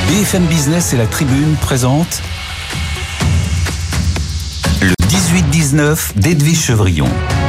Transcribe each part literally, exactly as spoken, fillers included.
B F M Business et la Tribune présentent le dix-huit dix-neuf d'Edwige Chevrillon.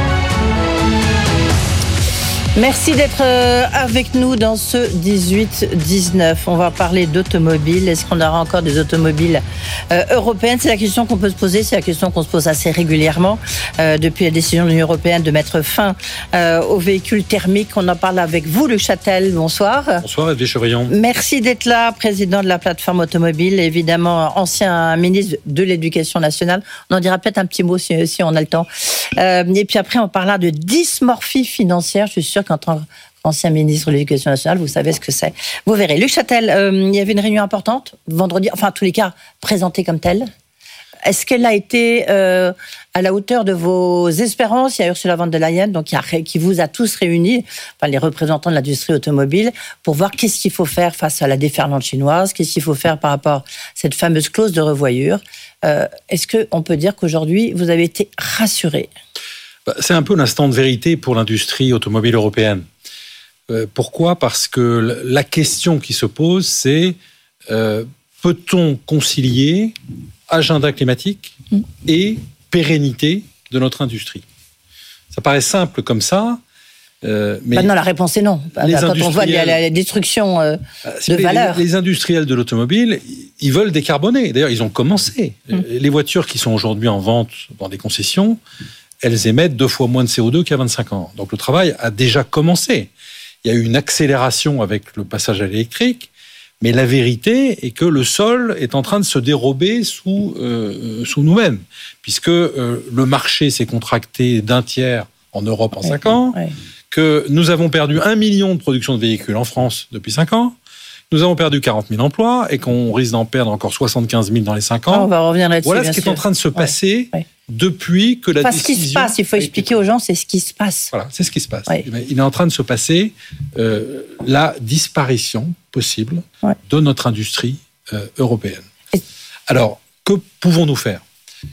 Merci d'être avec nous dans ce dix-huit dix-neuf. On va parler d'automobile. Est-ce qu'on aura encore des automobiles euh, européennes ? C'est la question qu'on peut se poser. C'est la question qu'on se pose assez régulièrement euh, depuis la décision de l'Union européenne de mettre fin euh, aux véhicules thermiques. On en parle avec vous, Luc Châtel. Bonsoir. Bonsoir, Edwige Chevrillon. Merci d'être là, président de la plateforme automobile, évidemment ancien ministre de l'Éducation nationale. On en dira peut-être un petit mot si, si on a le temps. Euh, et puis après, on parlera de dysmorphie financière. Je suis sûr qu'en tant qu'ancien ministre de l'Éducation nationale, vous savez ce que c'est. Vous verrez. Luc Châtel, euh, il y avait une réunion importante vendredi, enfin en tous les cas présentée comme telle. Est-ce qu'elle a été euh, à la hauteur de vos espérances ? Il y a Ursula von der Leyen, donc qui, a, qui vous a tous réunis, enfin les représentants de l'industrie automobile, pour voir qu'est-ce qu'il faut faire face à la déferlante chinoise, qu'est-ce qu'il faut faire par rapport à cette fameuse clause de revoyure. Euh, est-ce qu'on peut dire qu'aujourd'hui, vous avez été rassuré ? C'est un peu l'instant de vérité pour l'industrie automobile européenne. Euh, pourquoi ? Parce que la question qui se pose, c'est euh, peut-on concilier agenda climatique et pérennité de notre industrie ? Ça paraît simple comme ça. Euh, mais Maintenant, la réponse est non. Quand on voit la, la destruction euh, de valeur. Les, les industriels de l'automobile, ils veulent décarboner. D'ailleurs, ils ont commencé. Mmh. Les voitures qui sont aujourd'hui en vente dans des concessions, elles émettent deux fois moins de C O deux qu'il y a vingt-cinq ans. Donc le travail a déjà commencé. Il y a eu une accélération avec le passage à l'électrique, mais la vérité est que le sol est en train de se dérober sous, euh, sous nous-mêmes, puisque euh, le marché s'est contracté d'un tiers en Europe en cinq ans, ouais. que nous avons perdu un million de production de véhicules en France depuis cinq ans, nous avons perdu quarante mille emplois et qu'on risque d'en perdre encore soixante-quinze mille dans les cinq ans. On va revenir là-dessus. Voilà ce qui sûr. est en train de se passer ouais. Ouais. depuis que la enfin, décision... ce qui se passe, il faut expliquer aux gens, c'est ce qui se passe. Voilà, c'est ce qui se passe. Ouais. Il est en train de se passer euh, la disparition possible ouais. de notre industrie euh, européenne. Et... Alors, que pouvons-nous faire ?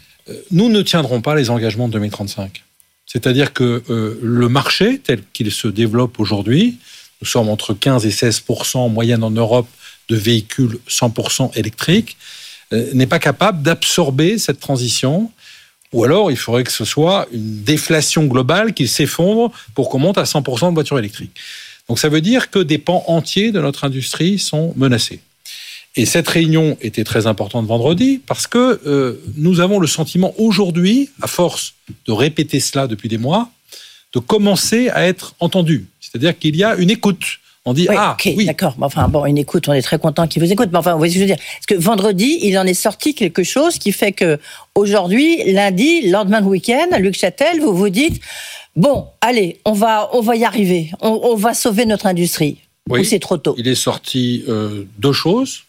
Nous ne tiendrons pas les engagements de deux mille trente-cinq. C'est-à-dire que euh, le marché, tel qu'il se développe aujourd'hui, nous sommes entre quinze et seize pour cent en moyenne en Europe de véhicules cent pour cent électriques, euh, n'est pas capable d'absorber cette transition. Ou alors, il faudrait que ce soit une déflation globale qui s'effondre pour qu'on monte à cent pour cent de voitures électriques. Donc ça veut dire que des pans entiers de notre industrie sont menacés. Et cette réunion était très importante vendredi parce que euh, nous avons le sentiment aujourd'hui, à force de répéter cela depuis des mois, de commencer à être entendus. C'est-à-dire qu'il y a une écoute. On dit, oui, ah, okay, oui. D'accord. Enfin, bon, une écoute, on est très content qu'ils vous écoutent. Mais enfin, vous voyez ce que je veux dire. Parce que vendredi, il en est sorti quelque chose qui fait que aujourd'hui, lundi, lendemain de week-end, Luc Châtel, vous vous dites, bon, allez, on va, on va y arriver. On, on va sauver notre industrie. Oui, ou c'est trop tôt ? Il est sorti euh, deux choses.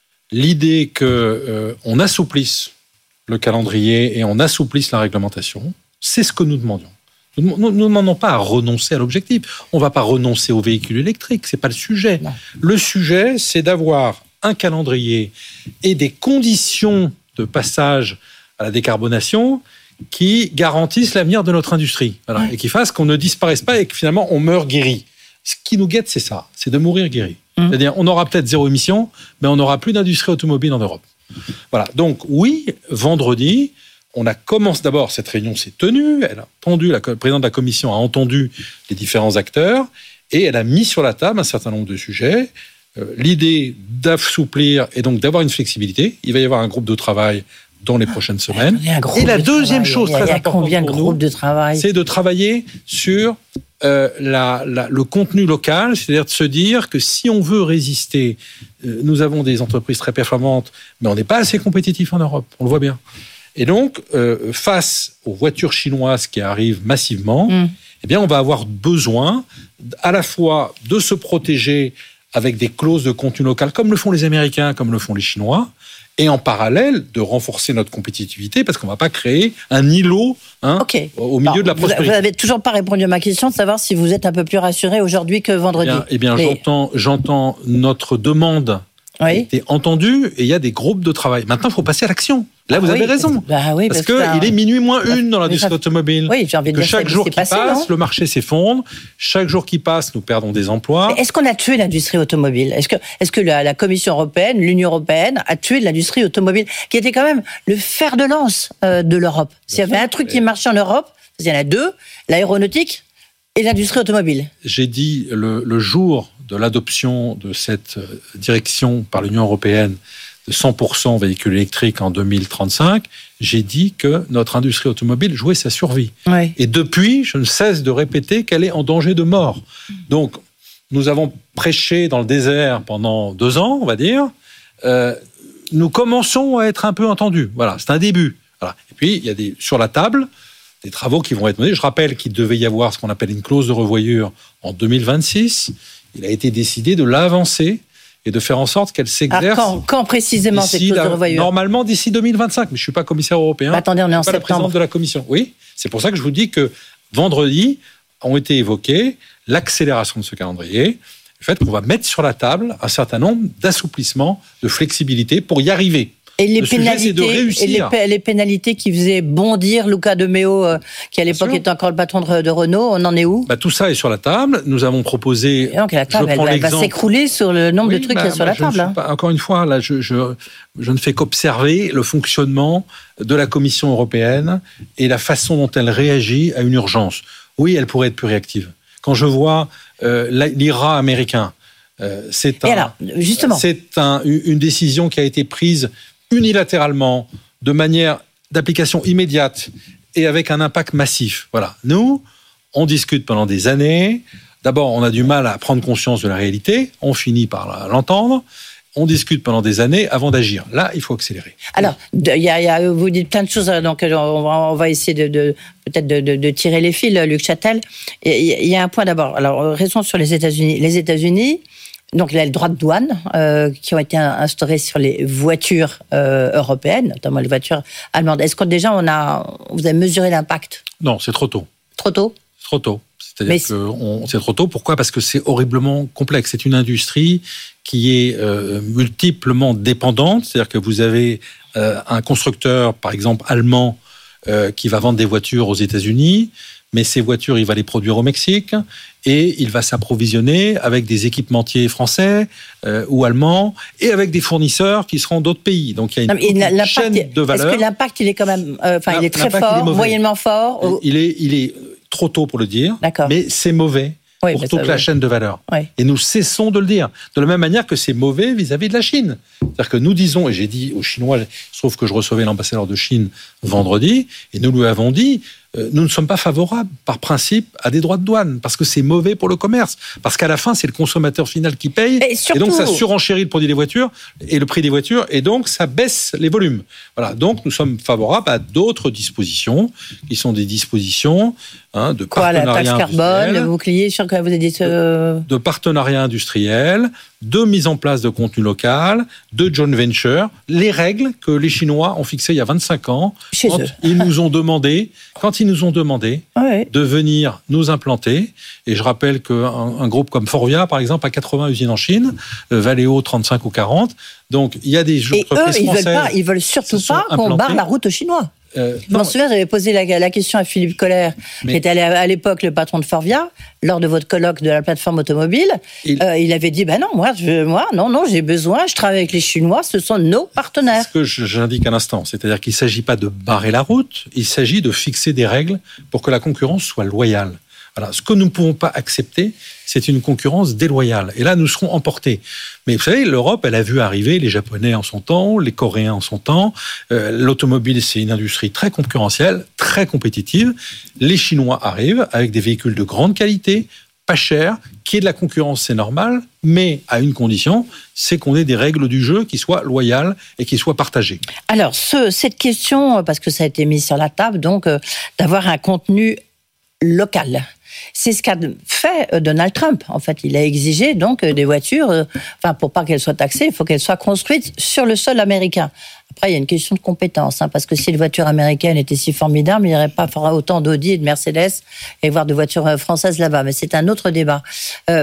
L'idée qu'on euh, assouplisse le calendrier et on assouplisse la réglementation, c'est ce que nous demandions. Nous ne demandons pas à renoncer à l'objectif. On ne va pas renoncer aux véhicules électriques, ce n'est pas le sujet. Non. Le sujet, c'est d'avoir un calendrier et des conditions de passage à la décarbonation qui garantissent l'avenir de notre industrie. Voilà. Ouais. Et qui fassent qu'on ne disparaisse pas et que finalement on meurt guéri. Ce qui nous guette, c'est ça, c'est de mourir guéri. Mmh. C'est-à-dire on aura peut-être zéro émission, mais on n'aura plus d'industrie automobile en Europe. Voilà. Donc oui, vendredi... On a commencé d'abord, cette réunion s'est tenue, elle a entendu, la présidente de la commission a entendu les différents acteurs et elle a mis sur la table un certain nombre de sujets. Euh, l'idée d'assouplir et donc d'avoir une flexibilité. Il va y avoir un groupe de travail dans les prochaines semaines. Et la deuxième chose très importante pour nous, de travail c'est de travailler sur euh, la, la, le contenu local, c'est-à-dire de se dire que si on veut résister, euh, nous avons des entreprises très performantes, mais on n'est pas assez compétitif en Europe, on le voit bien. Et donc, euh, face aux voitures chinoises qui arrivent massivement, mmh. eh bien, on va avoir besoin à la fois de se protéger avec des clauses de contenu local, comme le font les Américains, comme le font les Chinois, et en parallèle de renforcer notre compétitivité, parce qu'on ne va pas créer un îlot hein, okay. au milieu bon, de la prospérité. Vous n'avez toujours pas répondu à ma question de savoir si vous êtes un peu plus rassuré aujourd'hui que vendredi. Eh bien, eh bien Mais... j'entends, j'entends notre demande oui. a été entendue, et il y a des groupes de travail. Maintenant, il faut passer à l'action. Là, vous oui, avez raison. Bah oui, parce parce qu'il que, est minuit moins une dans l'industrie ça, automobile. Oui, j'ai envie de que dire chaque ça, jour c'est qui passé, passe, non le marché s'effondre. Chaque jour qui passe, nous perdons des emplois. Mais est-ce qu'on a tué l'industrie automobile ? Est-ce que, est-ce que la, la Commission européenne, l'Union européenne, a tué l'industrie automobile, qui était quand même le fer de lance euh, de l'Europe ? S'il y avait un truc qui marchait en Europe, il y en a deux, l'aéronautique et l'industrie automobile. J'ai dit le, le jour de l'adoption de cette direction par l'Union européenne de cent pour cent véhicules électriques en deux mille trente-cinq, j'ai dit que notre industrie automobile jouait sa survie. Oui. Et depuis, je ne cesse de répéter qu'elle est en danger de mort. Donc, nous avons prêché dans le désert pendant deux ans, on va dire. Euh, nous commençons à être un peu entendus. Voilà, c'est un début. Voilà. Et puis, il y a des, sur la table des travaux qui vont être menés. Je rappelle qu'il devait y avoir ce qu'on appelle une clause de revoyure en deux mille vingt-six. Il a été décidé de l'avancer et de faire en sorte qu'elle s'exerce. Quand, quand précisément cette clause la, de revoyure ? Normalement d'ici deux mille vingt-cinq, mais je ne suis pas commissaire européen. Bah attendez, on est en je suis pas septembre. la présidente de la Commission. Oui, c'est pour ça que je vous dis que vendredi ont été évoqués l'accélération de ce calendrier, le fait qu'on va mettre sur la table un certain nombre d'assouplissements, de flexibilité pour y arriver. Et les Le sujet, pénalités, c'est de et les, réussir. pé- les pénalités qui faisaient bondir Luca de Meo, euh, qui à l'époque sûr. était encore le patron de, de Renault, on en est où ? Bah, tout ça est sur la table. Nous avons proposé. Et donc la table, je elle, prends va- elle va l'exemple- s'écrouler sur le nombre Oui, de trucs bah, qu'il y a sur bah, la je ne table. suis hein. pas- encore une fois, là, je, je, je ne fais qu'observer le fonctionnement de la Commission européenne et la façon dont elle réagit à une urgence. Oui, elle pourrait être plus réactive. Quand je vois euh, l'I R A américain, euh, c'est, Et un, alors, justement, c'est un, une décision qui a été prise unilatéralement, de manière d'application immédiate et avec un impact massif. Voilà. Nous, on discute pendant des années. D'abord, on a du mal à prendre conscience de la réalité. On finit par l'entendre. On discute pendant des années avant d'agir. Là, il faut accélérer. alors, de- il y a, il y a- vous dites plein de choses, donc euh, on va, on va essayer de, de peut-être de, de, de tirer les fils, Luc Châtel. Et il y a un point d'abord. Alors, restons sur les États-Unis. Les États-Unis. Donc, il y a le droit de douane euh, qui ont été instaurés sur les voitures euh, européennes, notamment les voitures allemandes. Est-ce que déjà, on a, vous avez mesuré l'impact ? Non, c'est trop tôt. Trop tôt ? C'est trop tôt. C'est-à-dire Mais que on, c'est trop tôt. Pourquoi ? Parce que c'est horriblement complexe. C'est une industrie qui est euh, multiplement dépendante. C'est-à-dire que vous avez euh, un constructeur, par exemple allemand, euh, qui va vendre des voitures aux États-Unis, mais ces voitures, il va les produire au Mexique et il va s'approvisionner avec des équipementiers français euh, ou allemands et avec des fournisseurs qui seront d'autres pays. Donc il y a une, Non, mais toute une l'impact, chaîne de valeur. Est-ce que l'impact, il est quand même, euh, enfin, il est très L'impact, il est fort, mauvais. moyennement fort ou- Il est, il est trop tôt pour le dire, D'accord. mais c'est mauvais Oui, pour mais toute ça, la oui. chaîne de valeur. Oui. Et nous cessons de le dire. De la même manière que c'est mauvais vis-à-vis de la Chine. C'est-à-dire que nous disons, et j'ai dit aux Chinois, sauf que je recevais l'ambassadeur de Chine vendredi, et nous lui avons dit, euh, nous ne sommes pas favorables, par principe, à des droits de douane, parce que c'est mauvais pour le commerce. Parce qu'à la fin, c'est le consommateur final qui paye, Et surtout- donc ça surenchérit le produit des voitures, et le prix des voitures, et donc ça baisse les volumes. Voilà. Donc nous sommes favorables à d'autres dispositions, qui sont des dispositions hein, de Quoi, la partenariat taxe carbone, industriel, le bouclier, sur quoi vous avez dit euh, de partenariat industriel, de mise en place de contenu local, de joint venture, les règles que les Chinois ont fixées il y a vingt-cinq ans, Chez quand eux. ils nous ont demandé, quand ils nous ont demandé Oui. de venir nous implanter. Et je rappelle qu'un un groupe comme Forvia, par exemple, a quatre-vingts usines en Chine, euh, Valeo trente-cinq ou quarante. Donc il y a des Et eux, entreprises ils veulent françaises pas, ils veulent surtout se sont pas qu'on implantées. barre la route aux Chinois. Euh, Je m'en non, souviens, j'avais posé la, la question à Philippe Collère, Mais- qui était à, à l'époque le patron de Forvia, lors de votre colloque de la plateforme automobile. Il- Euh, il avait dit, ben non, moi, je, moi, non, non, j'ai besoin, je travaille avec les Chinois, ce sont nos c'est partenaires. ce que je- j'indique à l'instant. C'est-à-dire qu'il ne s'agit pas de barrer la route, il s'agit de fixer des règles pour que la concurrence soit loyale. Voilà. Ce que nous ne pouvons pas accepter, c'est une concurrence déloyale. Et là, nous serons emportés. Mais vous savez, l'Europe, elle a vu arriver les Japonais en son temps, les Coréens en son temps. Euh, l'automobile, c'est une industrie très concurrentielle, très compétitive. Les Chinois arrivent avec des véhicules de grande qualité, pas chers, qu'il y ait de la concurrence, c'est normal, mais à une condition, c'est qu'on ait des règles du jeu qui soient loyales et qui soient partagées. Alors, ce, cette question, parce que ça a été mis sur la table, donc, euh, d'avoir un contenu local. C'est ce qu'a fait euh, Donald Trump. En fait, il a exigé donc euh, des voitures, euh, enfin, pour pas qu'elles soient taxées, il faut qu'elles soient construites sur le sol américain. Après, il y a une question de compétence, hein, parce que si les voitures américaines étaient si formidables, il n'y aurait pas autant d'Audi et de Mercedes et voire de voitures françaises là-bas. Mais c'est un autre débat. Euh,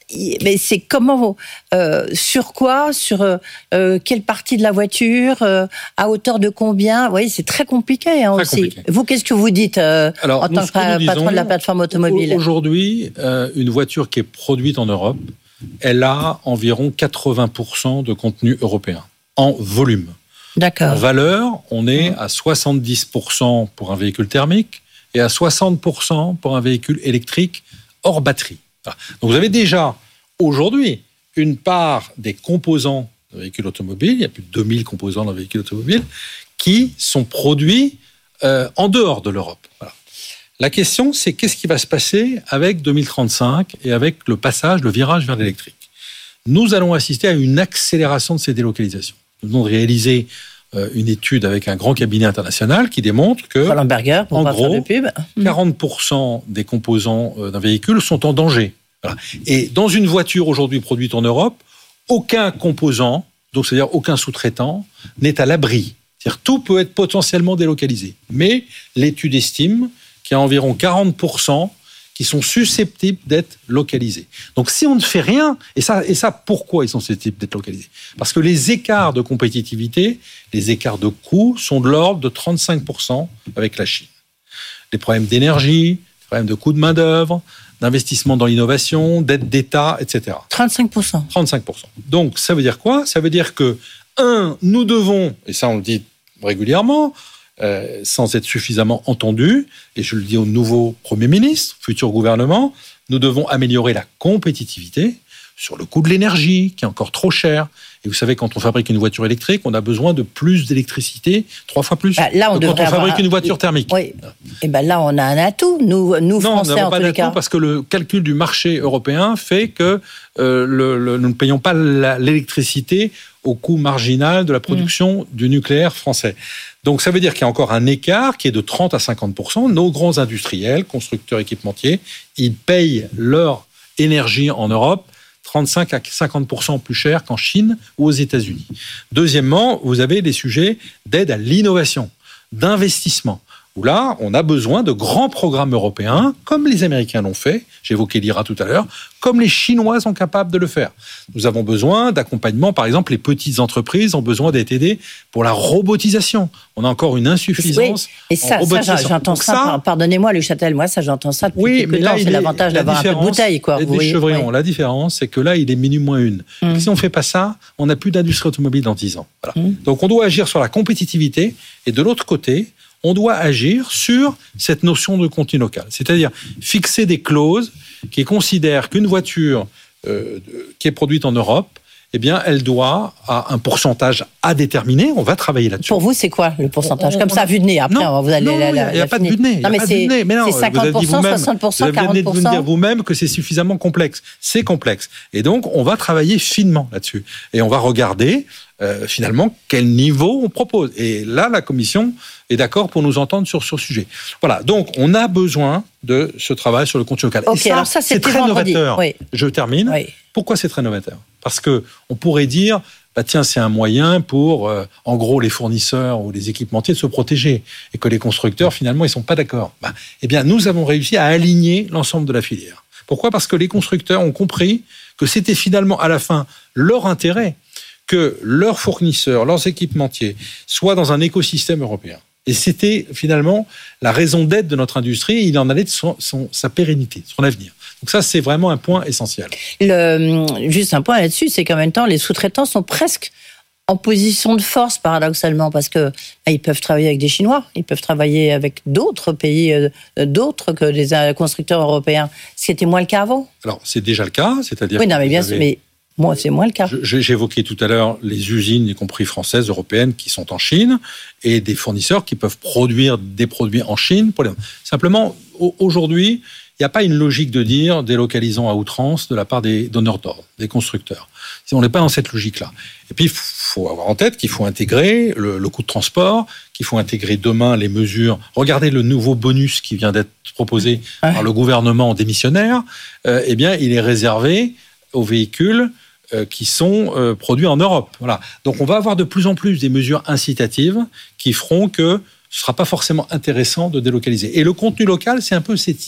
Mais c'est comment, euh, sur quoi, sur euh, quelle partie de la voiture, euh, à hauteur de combien? Vous voyez, c'est très compliqué, hein, très aussi. Compliqué. Vous, qu'est-ce que vous dites euh, Alors, en nous, tant que patron disons, de la plateforme automobile? Aujourd'hui, euh, une voiture qui est produite en Europe, elle a environ quatre-vingts pour cent de contenu européen, en volume. D'accord. En valeur, on est mmh. à soixante-dix pour cent pour un véhicule thermique et à soixante pour cent pour un véhicule électrique hors batterie. Voilà. Donc vous avez déjà, aujourd'hui, une part des composants d'un véhicule automobile, il y a plus de deux mille composants d'un véhicule automobile, qui sont produits euh, en dehors de l'Europe. Voilà. La question, c'est qu'est-ce qui va se passer avec deux mille trente-cinq et avec le passage, le virage vers l'électrique. Nous allons assister à une accélération de ces délocalisations. Nous venons de réaliser euh, une étude avec un grand cabinet international qui démontre que, Wallenberger, pour en pas gros, faire de pub. quarante pour cent des composants euh, d'un véhicule sont en danger. Voilà. Et dans une voiture aujourd'hui produite en Europe, aucun composant, donc c'est-à-dire aucun sous-traitant, n'est à l'abri. C'est-à-dire tout peut être potentiellement délocalisé. Mais l'étude estime qu'il y a environ quarante pour cent qui sont susceptibles d'être localisés. Donc si on ne fait rien, et ça, et ça pourquoi ils sont susceptibles d'être localisés? Parce que les écarts de compétitivité, les écarts de coûts sont de l'ordre de trente-cinq pour cent avec la Chine. Les problèmes d'énergie, les problèmes de coûts de main-d'œuvre, d'investissement dans l'innovation, d'aide d'État, et cetera. trente-cinq pour cent. trente-cinq pour cent. Donc ça veut dire quoi? Ça veut dire que, un, nous devons, et ça on le dit régulièrement, Euh, sans être suffisamment entendu, et je le dis au nouveau Premier ministre, futur gouvernement, nous devons améliorer la compétitivité sur le coût de l'énergie, qui est encore trop cher. Et vous savez, quand on fabrique une voiture électrique, on a besoin de plus d'électricité, trois fois plus bah, là, on que quand on fabrique avoir... une voiture thermique. Oui. Et ben là, on a un atout, nous, nous non, Français, on en pas tous les cas. Parce que le calcul du marché européen fait que euh, le, le, nous ne payons pas la, l'électricité au coût marginal de la production mmh. du nucléaire français. Donc ça veut dire qu'il y a encore un écart qui est de trente à cinquante pour cent. Nos grands industriels, constructeurs, équipementiers, ils payent leur énergie en Europe trente-cinq à cinquante pour cent plus cher qu'en Chine ou aux États-Unis. Deuxièmement, vous avez des sujets d'aide à l'innovation, d'investissement, où là, on a besoin de grands programmes européens, comme les Américains l'ont fait, j'évoquais l'I R A tout à l'heure, comme les Chinois sont capables de le faire. Nous avons besoin d'accompagnement, par exemple, les petites entreprises ont besoin d'être aidées pour la robotisation. On a encore une insuffisance. Oui, et ça, en robotisation. ça j'entends ça, ça, pardonnez-moi, Louis Châtel, moi, ça, j'entends ça depuis oui, quelques mais là, temps, c'est l'avantage d'avoir un peu de bouteille, quoi. Vous voyez, Chevrillon, oui. La différence, c'est que là, il est minuit moins une. Mmh. Si on ne fait pas ça, on n'a plus d'industrie automobile dans dix ans. Voilà. Mmh. Donc, on doit agir sur la compétitivité, et de l'autre côté, on doit agir sur cette notion de contenu local. C'est-à-dire fixer des clauses qui considèrent qu'une voiture euh, qui est produite en Europe, eh bien, elle doit à un pourcentage à déterminer. On va travailler là-dessus. Pour vous, c'est quoi le pourcentage? on, Comme on, ça, vue de nez. Après, non, vous allez non, la, la, il n'y a, a pas de vue de nez. Non, mais c'est, mais non, c'est cinquante pour cent, soixante pour cent, quarante pour cent. Vous venez de vous dire vous-même que c'est suffisamment complexe. C'est complexe. Et donc, on va travailler finement là-dessus. Et on va regarder, euh, finalement, quel niveau on propose. Et là, la Commission est d'accord pour nous entendre sur ce sujet. Voilà. Donc, on a besoin de ce travail sur le contenu local. Okay, Et ça, alors ça c'est très vendredi. novateur. Oui. Je termine. Oui. Pourquoi c'est très novateur? Parce que on pourrait dire, bah tiens, c'est un moyen pour, euh, en gros, les fournisseurs ou les équipementiers de se protéger, et que les constructeurs, finalement, ils sont pas d'accord. Bah, eh bien, nous avons réussi à aligner l'ensemble de la filière. Pourquoi? Parce que les constructeurs ont compris que c'était finalement, à la fin, leur intérêt que leurs fournisseurs, leurs équipementiers, soient dans un écosystème européen. Et c'était finalement la raison d'être de notre industrie. Il en allait de son, son, sa pérennité, son avenir. Donc ça, c'est vraiment un point essentiel. Le, juste un point là-dessus, c'est qu'en même temps, les sous-traitants sont presque en position de force, paradoxalement, parce que bah, ils peuvent travailler avec des Chinois, ils peuvent travailler avec d'autres pays, euh, d'autres que les euh, constructeurs européens. Ce qui était moins le cas avant. Alors, c'est déjà le cas, c'est-à-dire... Oui, non, mais bien sûr, mais moi, c'est moins le cas. Je, j'évoquais tout à l'heure les usines, y compris françaises, européennes, qui sont en Chine, et des fournisseurs qui peuvent produire des produits en Chine. Pour les... Simplement, aujourd'hui, il n'y a pas une logique de dire délocalisons à outrance de la part des donneurs d'ordre, des constructeurs. On n'est pas dans cette logique-là. Et puis, il faut avoir en tête qu'il faut intégrer le, le coût de transport, qu'il faut intégrer demain les mesures. Regardez le nouveau bonus qui vient d'être proposé ouais. par le gouvernement démissionnaire. Euh, eh bien, il est réservé aux véhicules euh, qui sont euh, produits en Europe. Voilà. Donc, on va avoir de plus en plus des mesures incitatives qui feront que ce ne sera pas forcément intéressant de délocaliser. Et le contenu local, c'est un peu cette idée.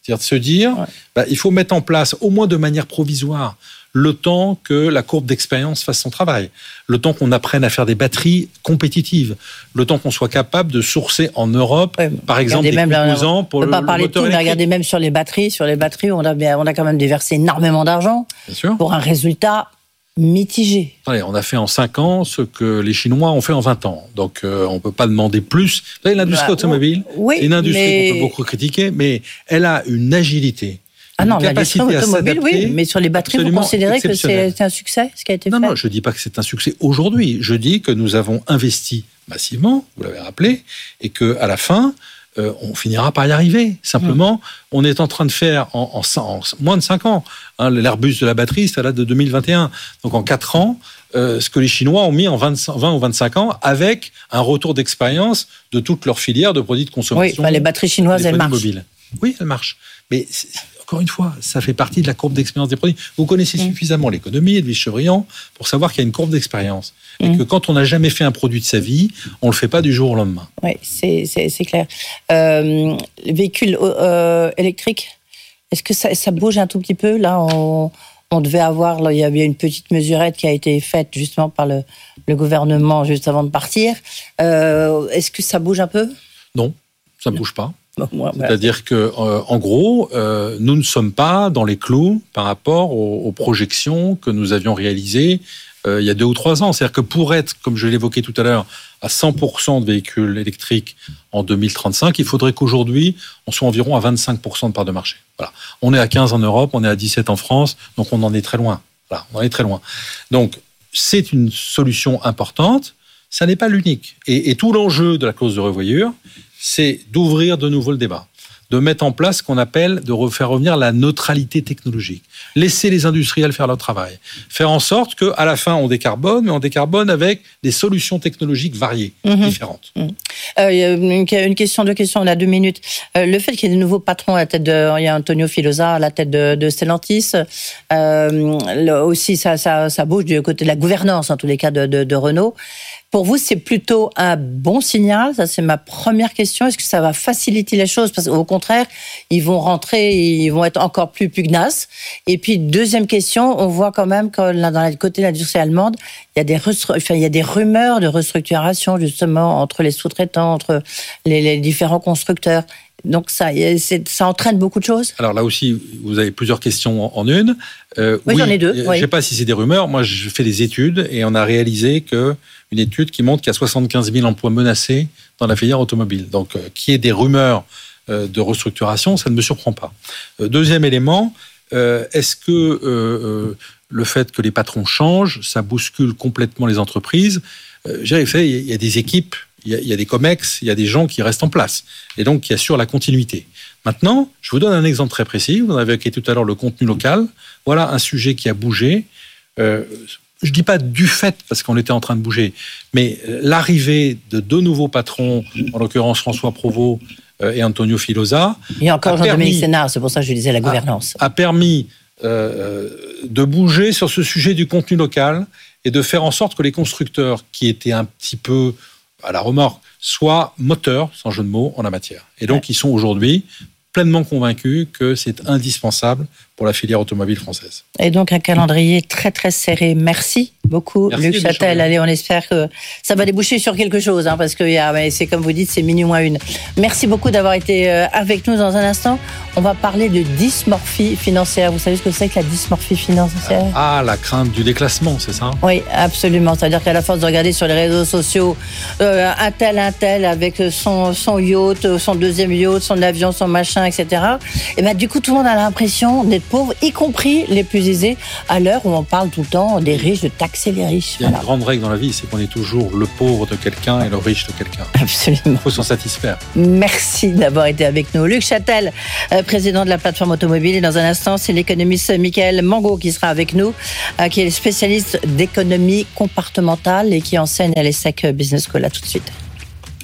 C'est-à-dire de se dire, ouais. bah, il faut mettre en place, au moins de manière provisoire, le temps que la courbe d'expérience fasse son travail, le temps qu'on apprenne à faire des batteries compétitives, le temps qu'on soit capable de sourcer en Europe, ouais, par exemple, des composants pour le, le moteur électrique. On ne peut pas parler de tout, mais regardez même sur les batteries, sur les batteries, on a, on a quand même déversé énormément d'argent pour un résultat mitigé. Allez, on a fait en cinq ans ce que les Chinois ont fait en vingt ans. Donc, euh, on ne peut pas demander plus. Vous savez, l'industrie bah, automobile, oui, c'est une industrie mais... qu'on peut beaucoup critiquer, mais elle a une agilité. Ah non, l'industrie automobile, oui, mais sur les batteries, vous considérez que c'est un succès, ce qui a été non, fait? Non, non, je ne dis pas que c'est un succès aujourd'hui. Je dis que nous avons investi massivement, vous l'avez rappelé, et qu'à la fin, euh, on finira par y arriver. Simplement, mmh. on est en train de faire en, en, en moins de cinq ans. Hein, l'Airbus de la batterie, ça date de deux mille vingt et un. Donc en quatre ans, euh, ce que les Chinois ont mis en vingt, vingt ou vingt-cinq ans, avec un retour d'expérience de toute leur filière de produits de consommation. Oui, bah, les batteries chinoises, elles marchent. Mobiles. Oui, elles marchent. Mais encore une fois, ça fait partie de la courbe d'expérience des produits. Vous connaissez mmh. suffisamment l'économie, Edwige Chevrillon, pour savoir qu'il y a une courbe d'expérience. Mmh. Et que quand on n'a jamais fait un produit de sa vie, on ne le fait pas du jour au lendemain. Oui, c'est, c'est, c'est clair. Euh, les véhicules euh, électriques, est-ce que ça, ça bouge un tout petit peu? Là, on, on devait avoir, là, il y avait une petite mesurette qui a été faite justement par le, le gouvernement juste avant de partir. Euh, est-ce que ça bouge un peu? Non, ça ne bouge pas. Bon, c'est-à-dire que, euh, en gros, euh, nous ne sommes pas dans les clous par rapport aux, aux projections que nous avions réalisées euh, il y a deux ou trois ans. C'est-à-dire que pour être, comme je l'évoquais tout à l'heure, à cent pour cent de véhicules électriques en deux mille trente-cinq, il faudrait qu'aujourd'hui, on soit environ à vingt-cinq pour cent de part de marché. Voilà. On est à quinze en Europe, on est à dix-sept en France, donc on en est très loin. Voilà, on en est très loin. Donc, c'est une solution importante. Ça n'est pas l'unique. Et, et tout l'enjeu de la clause de revoyure, c'est d'ouvrir de nouveau le débat, de mettre en place ce qu'on appelle, de faire revenir la neutralité technologique. Laisser les industriels faire leur travail. Faire en sorte qu'à la fin, on décarbone, mais on décarbone avec des solutions technologiques variées, mmh. différentes. Mmh. Euh, y a une, une question, deux questions, on a deux minutes. Euh, le fait qu'il y ait des nouveaux patrons à la tête de... Il y a Antonio Filosa à la tête de, de Stellantis. Euh, le, aussi, ça, ça, ça bouge du côté de la gouvernance, en tous les cas, de, de, de Renault. Pour vous, c'est plutôt un bon signal? Ça, c'est ma première question. Est-ce que ça va faciliter les choses? Parce qu'au contraire, ils vont rentrer, ils vont être encore plus pugnaces. Et puis, deuxième question, on voit quand même que dans le côté de l'industrie allemande, il y a des, restru... enfin, il y a des rumeurs de restructuration, justement, entre les sous-traitants, entre les, les différents constructeurs. Donc, ça, c'est, ça entraîne beaucoup de choses? Alors là aussi, vous avez plusieurs questions en une. Euh, oui, oui, j'en ai deux. Je ne sais oui. pas si c'est des rumeurs. Moi, je fais des études et on a réalisé que une étude qui montre qu'il y a soixante-quinze mille emplois menacés dans la filière automobile. Donc, euh, qu'il y ait des rumeurs euh, de restructuration, ça ne me surprend pas. Euh, deuxième élément, euh, est-ce que euh, euh, le fait que les patrons changent, ça bouscule complètement les entreprises? euh, J'ai fait, il y a des équipes, il y a, il y a des comex, il y a des gens qui restent en place et donc qui assurent la continuité. Maintenant, je vous donne un exemple très précis. Vous en avez évoqué tout à l'heure le contenu local. Voilà un sujet qui a bougé. Euh, je ne dis pas du fait, parce qu'on était en train de bouger, mais l'arrivée de deux nouveaux patrons, en l'occurrence François Provost et Antonio Filosa. Et encore Jean-Dominique Sénard, c'est pour ça que je disais la gouvernance. A, a permis euh, de bouger sur ce sujet du contenu local et de faire en sorte que les constructeurs qui étaient un petit peu à la remorque soient moteurs, sans jeu de mots, en la matière. Et donc, ouais. ils sont aujourd'hui pleinement convaincus que c'est indispensable pour la filière automobile française. Et donc un calendrier très très serré. Merci beaucoup, Merci Luc Châtel. Allez, on espère que ça va déboucher sur quelque chose, hein, parce que y a, c'est comme vous dites, c'est minuit moins une. Merci beaucoup d'avoir été avec nous. Dans un instant, on va parler de dysmorphie financière. Vous savez ce que c'est que la dysmorphie financière? Ah, la crainte du déclassement, c'est ça? Oui, absolument. C'est-à-dire qu'à la force de regarder sur les réseaux sociaux, euh, un tel, un tel, avec son, son yacht, son deuxième yacht, son avion, son machin, et cetera. Et ben du coup, tout le monde a l'impression d'être pauvres, y compris les plus aisés, à l'heure où on parle tout le temps des riches, de taxer les riches. Il y a voilà. une grande règle dans la vie, c'est qu'on est toujours le pauvre de quelqu'un et le riche de quelqu'un. Absolument. Il faut s'en satisfaire. Merci d'avoir été avec nous. Luc Châtel, président de la plateforme automobile. Et dans un instant, c'est l'économiste Michael Mango qui sera avec nous, qui est spécialiste d'économie comportementale et qui enseigne à l'ESSEC Business School. À tout de suite.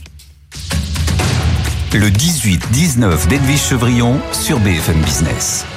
Le dix-huit dix-neuf d'Edwige Chevrillon sur B F M Business.